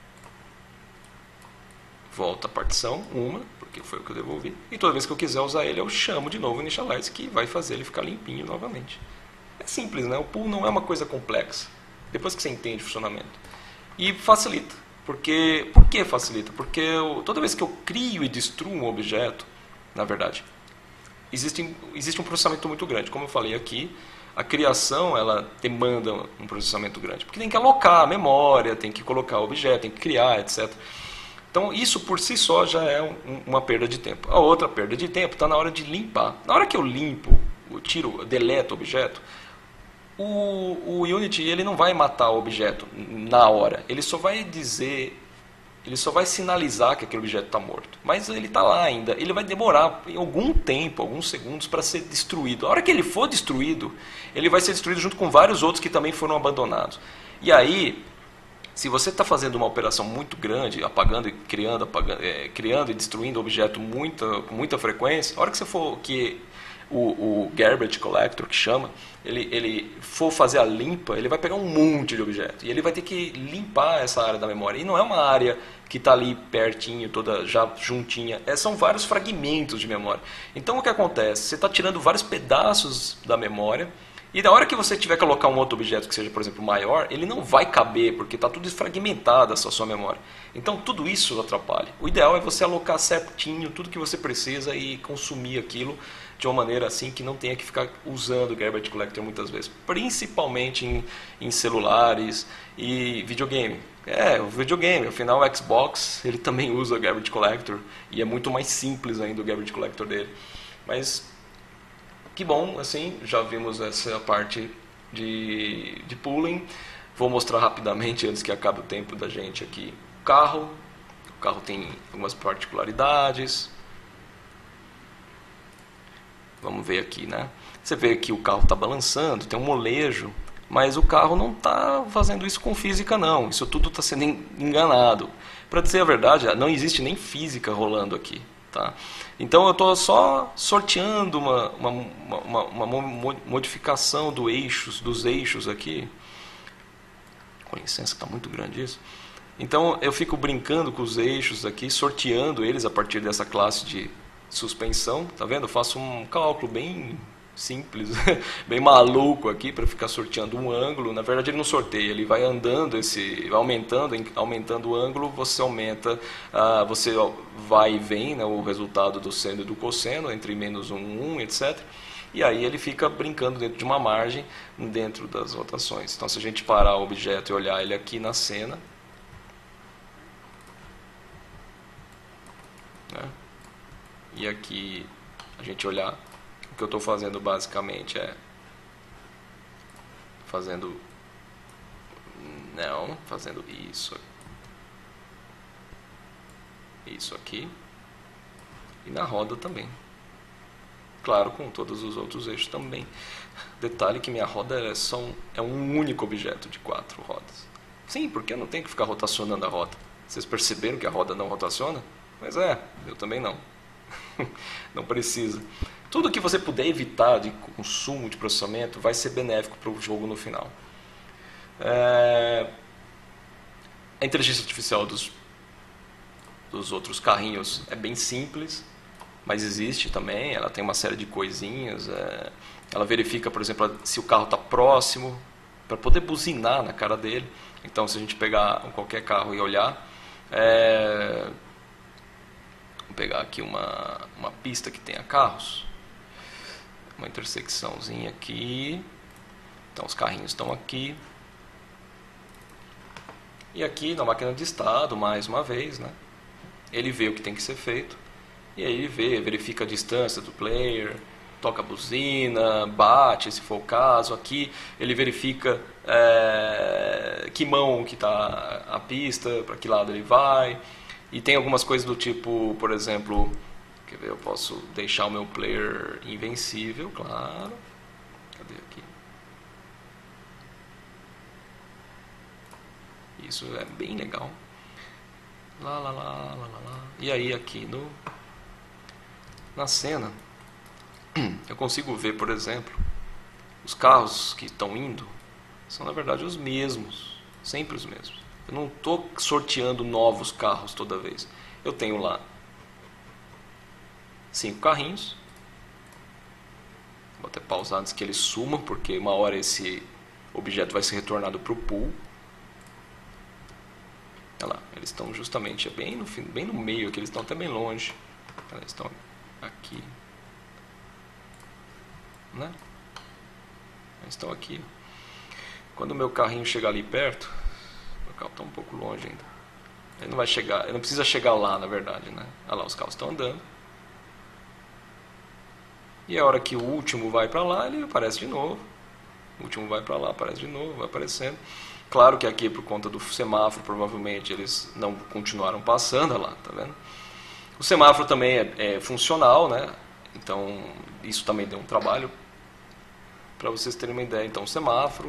volta a partição, uma, porque foi o que eu devolvi, e toda vez que eu quiser usar ele, eu chamo de novo o initialize, que vai fazer ele ficar limpinho novamente. É simples, né? O pool não é uma coisa complexa, depois que você entende o funcionamento. E facilita. Porque, por que facilita? Porque eu, toda vez que eu crio e destruo um objeto, na verdade, existe, existe um processamento muito grande. Como eu falei aqui, a criação ela demanda um processamento grande. Porque tem que alocar a memória, tem que colocar o objeto, tem que criar, etcétera. Então, isso por si só já é um, uma perda de tempo. A outra perda de tempo está na hora de limpar. Na hora que eu limpo, eu tiro, eu deleto o objeto, o, o Unity ele não vai matar o objeto na hora. Ele só vai dizer, ele só vai sinalizar que aquele objeto está morto. Mas ele está lá ainda. Ele vai demorar algum tempo, alguns segundos, para ser destruído. A hora que ele for destruído, ele vai ser destruído junto com vários outros que também foram abandonados. E aí, se você está fazendo uma operação muito grande, apagando e criando, apagando, é, criando e destruindo objeto muita, com muita frequência, a hora que você for que o, o garbage collector, que chama, ele, ele for fazer a limpa, ele vai pegar um monte de objeto e ele vai ter que limpar essa área da memória. E não é uma área que está ali pertinho, toda já juntinha, é, são vários fragmentos de memória. Então o que acontece? Você está tirando vários pedaços da memória. E na hora que você tiver que colocar um outro objeto que seja, por exemplo, maior, ele não vai caber, porque está tudo fragmentado essa sua memória. Então, tudo isso atrapalha. O ideal é você alocar certinho tudo que você precisa e consumir aquilo de uma maneira assim que não tenha que ficar usando o Garbage Collector muitas vezes. Principalmente em, em celulares e videogame. É, o videogame, afinal o Xbox, ele também usa o Garbage Collector e é muito mais simples ainda o Garbage Collector dele. Mas que bom, assim, já vimos essa parte de, de pooling. Vou mostrar rapidamente, antes que acabe o tempo da gente aqui, o carro. O carro tem algumas particularidades. Vamos ver aqui, né? Você vê que o carro está balançando, tem um molejo, mas o carro não está fazendo isso com física, não. Isso tudo está sendo enganado. Para dizer a verdade, não existe nem física rolando aqui. Tá? Então eu estou só sorteando uma, uma, uma, uma modificação do eixos, dos eixos aqui. Com licença, está muito grande isso. Então eu fico brincando com os eixos aqui, sorteando eles a partir dessa classe de suspensão. Tá vendo? Eu faço um cálculo bem simples, bem maluco aqui para ficar sorteando um ângulo. Na verdade ele não sorteia, ele vai andando, esse, vai aumentando, aumentando o ângulo, você aumenta, uh, você vai e vem, né, o resultado do seno e do cosseno, entre menos um, um, etcétera. E aí ele fica brincando dentro de uma margem, dentro das rotações. Então se a gente parar o objeto e olhar ele aqui na cena, né, e aqui a gente olhar, o que eu estou fazendo basicamente é fazendo não, fazendo isso isso aqui e na roda também, claro, com todos os outros eixos também. Detalhe que minha roda é só um, é um único objeto de quatro rodas. Sim, porque eu não tenho que ficar rotacionando a roda. Vocês perceberam que a roda não rotaciona? Mas é, eu também não. Não precisa. Tudo que você puder evitar de consumo de processamento vai ser benéfico para o jogo no final. É... A inteligência artificial dos, dos outros carrinhos é bem simples, mas existe também. Ela tem uma série de coisinhas. É... Ela verifica, por exemplo, se o carro está próximo, para poder buzinar na cara dele. Então, se a gente pegar qualquer carro e olhar... É... Vou pegar aqui uma, uma pista que tenha carros. Uma intersecçãozinha aqui. Então os carrinhos estão aqui. E aqui na máquina de estado, mais uma vez, né? Ele vê o que tem que ser feito. E aí ele vê, verifica a distância do player, toca a buzina, bate, se for o caso. Aqui ele verifica é, que mão que está a pista, para que lado ele vai. E tem algumas coisas do tipo, por exemplo, quer ver, eu posso deixar o meu player invencível, claro. Cadê aqui? Isso é bem legal. Lá, lá, lá, lá, lá, lá. E aí aqui no, na cena, eu consigo ver, por exemplo, os carros que estão indo são na verdade os mesmos, sempre os mesmos. Eu não estou sorteando novos carros toda vez. Eu tenho lá cinco carrinhos. Vou até pausar antes que eles sumam, porque uma hora esse objeto vai ser retornado para o pool. Olha lá, eles estão justamente bem no, bem no meio aqui, eles estão até bem longe. Eles estão aqui, né? Eles estão aqui. Quando o meu carrinho chegar ali perto, o carro está um pouco longe ainda. Ele não vai chegar, ele não precisa chegar lá, na verdade, né? Olha lá, os carros estão andando. E a hora que o último vai para lá, ele aparece de novo. O último vai para lá, aparece de novo, vai aparecendo. Claro que aqui, por conta do semáforo, provavelmente eles não continuaram passando. Olha lá, tá vendo? O semáforo também é, é funcional, né? Então, isso também deu um trabalho para vocês terem uma ideia. Então, o semáforo,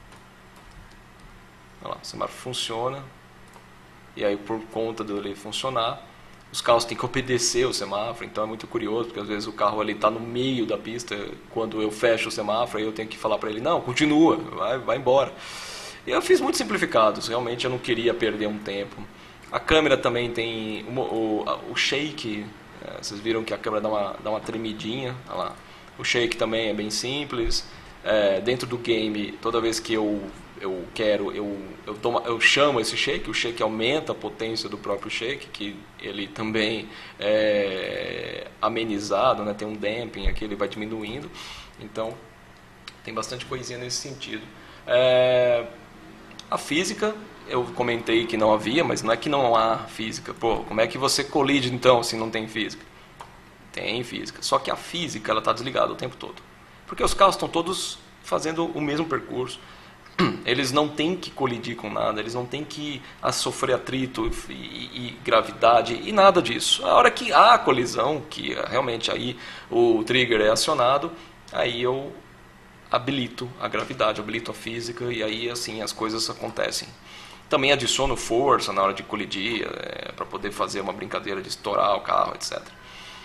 olha lá, o semáforo funciona. E aí, por conta dele funcionar, os carros têm que obedecer o semáforo. Então, é muito curioso, porque às vezes o carro ali está no meio da pista. Quando eu fecho o semáforo, aí eu tenho que falar para ele, não, continua, vai, vai embora. E eu fiz muito simplificados, realmente eu não queria perder um tempo. A câmera também tem o, o, o shake, é, vocês viram que a câmera dá uma, dá uma tremidinha, olha lá. O shake também é bem simples. É, dentro do game, toda vez que eu, eu quero, eu, eu, tomo, eu chamo esse shake, o shake aumenta a potência do próprio shake, que ele também é amenizado, né? Tem um damping aqui, ele vai diminuindo. Então, tem bastante coisinha nesse sentido. É, a física, eu comentei que não havia, mas não é que não há física. Pô, como é que você colide então se não tem física? Tem física, só que a física ela está desligada o tempo todo. Porque os carros estão todos fazendo o mesmo percurso. Eles não têm que colidir com nada, eles não têm que sofrer atrito e, e, e gravidade e nada disso. A hora que há colisão, que realmente aí o trigger é acionado, aí eu habilito a gravidade, habilito a física e aí assim as coisas acontecem. Também adiciono força na hora de colidir, é, para poder fazer uma brincadeira de estourar o carro, etcétera.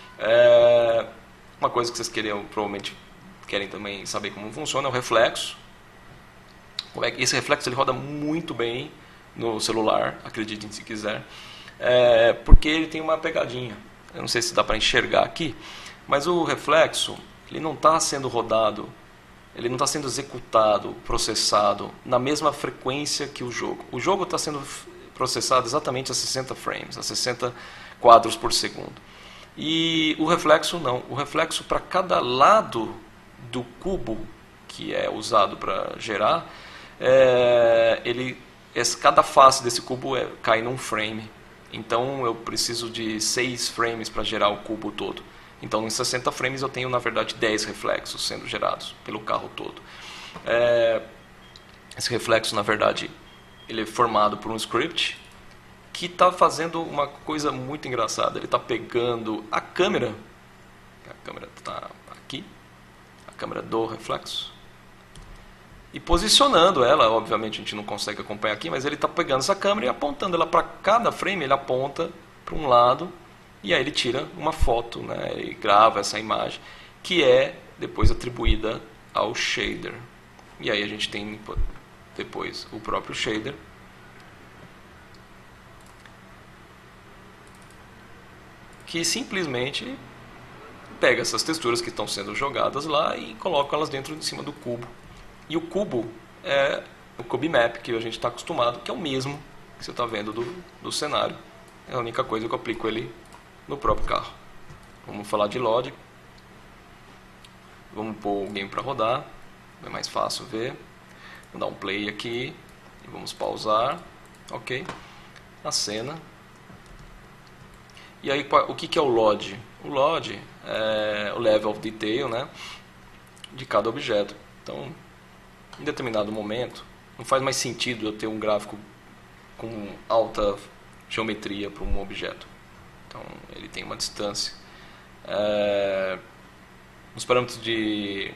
É, uma coisa que vocês queriam, provavelmente querem também saber como funciona é o reflexo. Como é que esse reflexo ele roda muito bem no celular, acreditem se quiser, é, porque ele tem uma pegadinha. Eu não sei se dá para enxergar aqui, mas o reflexo ele não está sendo rodado, ele não está sendo executado, processado na mesma frequência que o jogo. O jogo está sendo processado exatamente a sessenta frames, a sessenta quadros por segundo. E o reflexo não. O reflexo para cada lado do cubo que é usado para gerar, é, ele, cada face desse cubo é, cai num frame. Então eu preciso de seis frames para gerar o cubo todo. Então em sessenta frames eu tenho na verdade dez reflexos sendo gerados pelo carro todo. É, esse reflexo na verdade ele é formado por um script que está fazendo uma coisa muito engraçada. Ele está pegando a câmera, a câmera está aqui, a câmera do reflexo, e posicionando ela. Obviamente a gente não consegue acompanhar aqui, mas ele está pegando essa câmera e apontando ela para cada frame. Ele aponta para um lado e aí ele tira uma foto, né? Ele grava essa imagem que é depois atribuída ao shader. E aí a gente tem depois o próprio shader que simplesmente pega essas texturas que estão sendo jogadas lá e coloca elas dentro de cima do cubo. E o cubo é o cube map que a gente está acostumado, que é o mesmo que você está vendo do, do cenário. É a única coisa que eu aplico ele no próprio carro. Vamos falar de load. Vamos pôr o game para rodar, é mais fácil ver. Vou dar um play aqui e vamos pausar. Ok. A cena. E aí, o que é o load? O load é o level of detail, né, de cada objeto. Então, em determinado momento, não faz mais sentido eu ter um gráfico com alta geometria para um objeto. Então, ele tem uma distância. É, nos parâmetros de,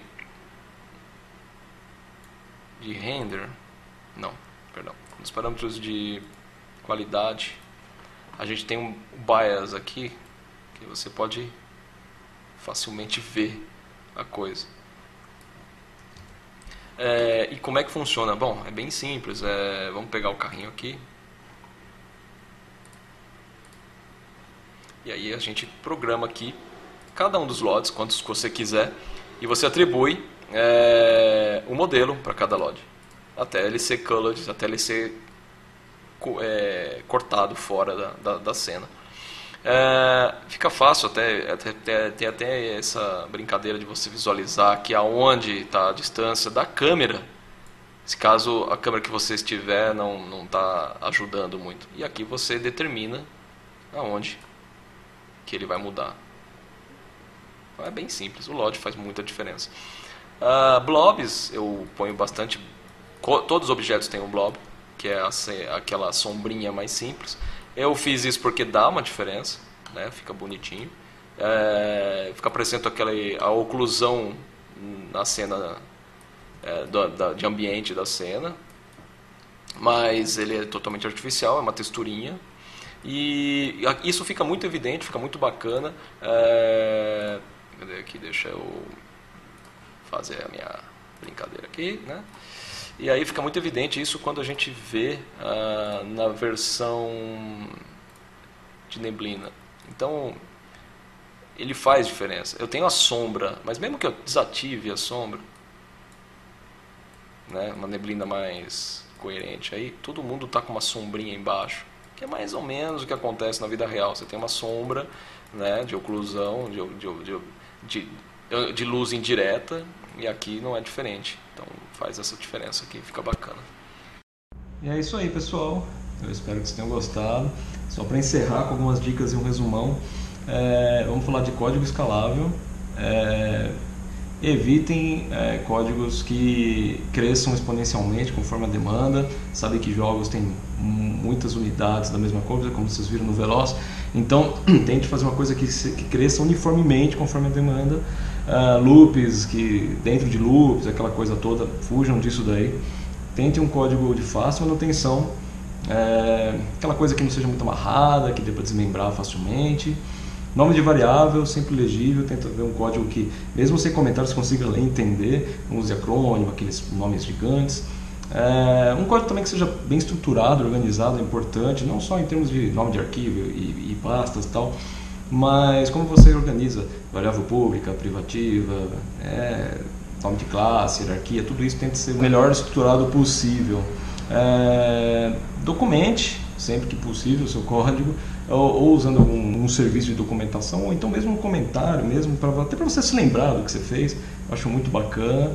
de render, não, perdão, nos parâmetros de qualidade, a gente tem um bias aqui que você pode facilmente ver a coisa. É, e como é que funciona? Bom, é bem simples. É, vamos pegar o carrinho aqui. E aí a gente programa aqui cada um dos lotes, quantos você quiser, e você atribui é, um modelo para cada lot. Até ele ser colored, até ele ser é, cortado fora da, da, da cena. É, fica fácil até, até, tem até essa brincadeira de você visualizar aqui aonde está a distância da câmera, se caso a câmera que você estiver não não está ajudando muito. E aqui você determina aonde que ele vai mudar. Então é bem simples, o L O D faz muita diferença. Uh, blobs, eu ponho bastante, todos os objetos têm um blob, que é a, aquela sombrinha mais simples. Eu fiz isso porque dá uma diferença, né? Fica bonitinho. É, fica parecendo aquela, a oclusão na cena é, do, da, de ambiente da cena. Mas ele é totalmente artificial, é uma texturinha. E isso fica muito evidente, fica muito bacana. É, cadê aqui? Deixa eu fazer a minha brincadeira aqui, né? E aí fica muito evidente isso quando a gente vê ah, na versão de neblina. Então, ele faz diferença. Eu tenho a sombra, mas mesmo que eu desative a sombra, né, uma neblina mais coerente, aí todo mundo está com uma sombrinha embaixo, que é mais ou menos o que acontece na vida real. Você tem uma sombra, né, de oclusão, de, de, de, de, de luz indireta, e aqui não é diferente. Então faz essa diferença aqui, fica bacana. E é isso aí, pessoal. Eu espero que vocês tenham gostado. Só para encerrar com algumas dicas e um resumão, é, vamos falar de código escalável. É, evitem é, códigos que cresçam exponencialmente conforme a demanda. Sabe que jogos têm muitas unidades da mesma coisa, como vocês viram no Veloz. Então, tente fazer uma coisa que, que cresça uniformemente conforme a demanda. Uh, loops, que dentro de loops, aquela coisa toda, fujam disso daí. Tente um código de fácil manutenção, é, aquela coisa que não seja muito amarrada, que dê para desmembrar facilmente. Nome de variável, sempre legível, tenta ver um código que, mesmo sem comentários, você consiga ler e entender. Não use acrônimo, aqueles nomes gigantes. É, um código também que seja bem estruturado, organizado, é importante, não só em termos de nome de arquivo e, e pastas e tal, mas como você organiza variável pública, privativa, é, nome de classe, hierarquia, tudo isso tem que ser o melhor estruturado possível. É, documente, sempre que possível, o seu código, ou, ou usando algum um serviço de documentação, ou então mesmo um comentário, mesmo pra, até para você se lembrar do que você fez. Eu acho muito bacana.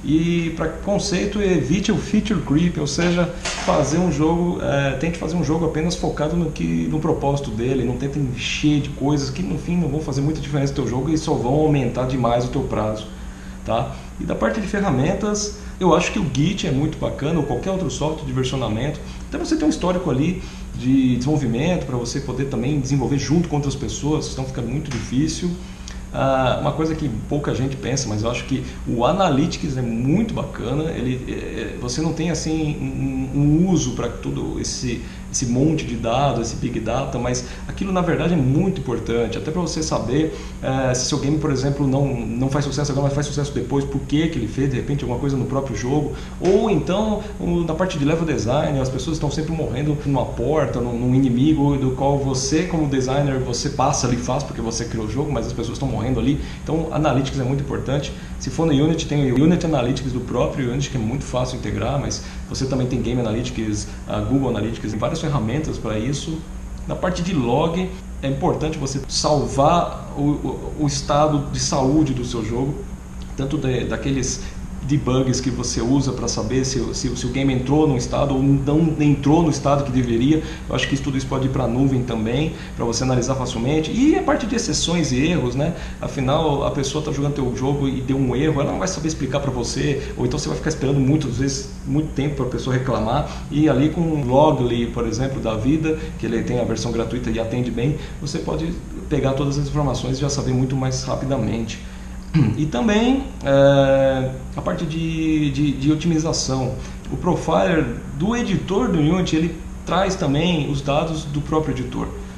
E para conceito, evite o feature creep, ou seja, fazer um jogo, é, tente fazer um jogo apenas focado no, que, no propósito dele, não tente encher de coisas que no fim não vão fazer muita diferença no teu jogo e só vão aumentar demais o teu prazo, tá? E da parte de ferramentas, eu acho que o Git é muito bacana, ou qualquer outro software de versionamento, até você ter um histórico ali de desenvolvimento para você poder também desenvolver junto com outras pessoas, senão fica muito difícil. Ah, uma coisa que pouca gente pensa, mas eu acho que o Analytics é muito bacana. Ele, é, você não tem assim um, um uso para tudo esse, esse monte de dados, esse Big Data, mas aquilo na verdade é muito importante, até para você saber é, se seu game, por exemplo, não, não faz sucesso agora, mas faz sucesso depois, por que que ele fez, de repente, alguma coisa no próprio jogo, ou então na parte de level design, as pessoas estão sempre morrendo numa porta, num, num inimigo do qual você, como designer, você passa ali faz porque você criou o jogo, mas as pessoas estão morrendo ali. Então, Analytics é muito importante. Se for no Unity, tem o Unity Analytics do próprio Unity, que é muito fácil integrar, mas você também tem Game Analytics, a Google Analytics, tem várias ferramentas para isso. Na parte de log, é importante você salvar o, o, o estado de saúde do seu jogo, tanto de, daqueles debugs que você usa para saber se, se, se o game entrou no estado ou não entrou no estado que deveria. Eu acho que isso, tudo isso pode ir para a nuvem também, para você analisar facilmente. E a parte de exceções e erros, né? Afinal, a pessoa está jogando teu jogo e deu um erro, ela não vai saber explicar para você, ou então você vai ficar esperando muitas vezes, muito tempo para a pessoa reclamar. E ali com o Logly, por exemplo, da vida, que ele tem a versão gratuita e atende bem, você pode pegar todas as informações e já saber muito mais rapidamente. E também é, a parte de, de, de otimização. O profiler do editor do Unity, ele traz também os dados do próprio editor.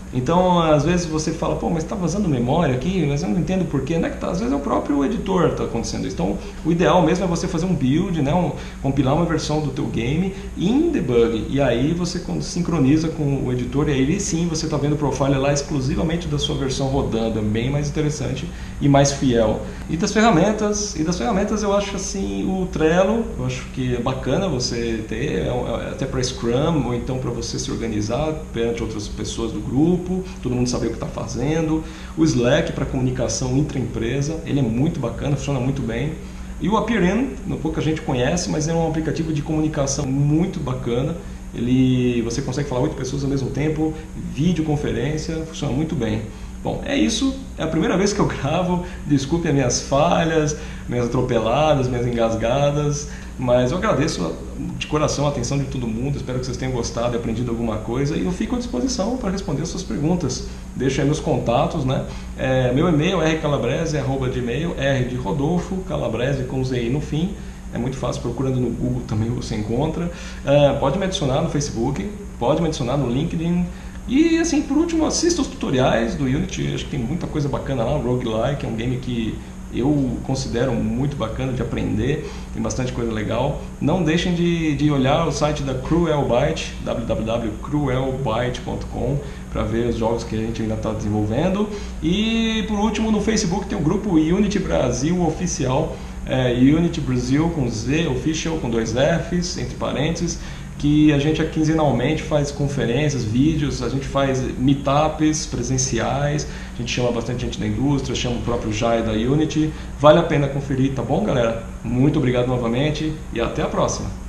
Então, às vezes você fala, pô, mas está vazando memória aqui, mas eu não entendo porquê. Não é que tá, às vezes é o próprio editor que está acontecendo isso. Então, o ideal mesmo é você fazer um build, né, um, compilar uma versão do teu game em debug. E aí você sincroniza com o editor e aí sim você está vendo o profile lá exclusivamente da sua versão rodando. É bem mais interessante e mais fiel. E das ferramentas, e das ferramentas eu acho assim, o Trello, eu acho que é bacana você ter, até para Scrum, ou então para você se organizar perante outras pessoas do grupo, todo mundo saber o que está fazendo. O Slack para comunicação intra-empresa, ele é muito bacana, funciona muito bem. E o Appian, pouca gente conhece, mas é um aplicativo de comunicação muito bacana. Ele, você consegue falar oito pessoas ao mesmo tempo, videoconferência, funciona muito bem. Bom, é isso, é a primeira vez que eu gravo, desculpe as minhas falhas, minhas atropeladas, minhas engasgadas, mas eu agradeço de coração a atenção de todo mundo, espero que vocês tenham gostado e aprendido alguma coisa e eu fico à disposição para responder as suas perguntas. Deixo aí meus contatos, né? É, meu e-mail é r calabrese arroba gmail, R de Rodolfo, Calabrese com Z I no fim, é muito fácil, procurando no Google também você encontra. É, pode me adicionar no Facebook, pode me adicionar no LinkedIn. E assim, por último, assista os tutoriais do Unity, acho que tem muita coisa bacana lá, o Roguelike é um game que eu considero muito bacana de aprender, tem bastante coisa legal. Não deixem de, de olhar o site da Cruel Byte, w w w ponto cruel byte ponto com, para ver os jogos que a gente ainda está desenvolvendo. E por último, no Facebook tem o grupo Unity Brasil Oficial, é, Unity Brasil com Z, Official com dois Fs, entre parênteses, que a gente quinzenalmente faz conferências, vídeos, a gente faz meetups presenciais, a gente chama bastante gente da indústria, chama o próprio Jai da Unity. Vale a pena conferir, tá bom, galera? Muito obrigado novamente e até a próxima!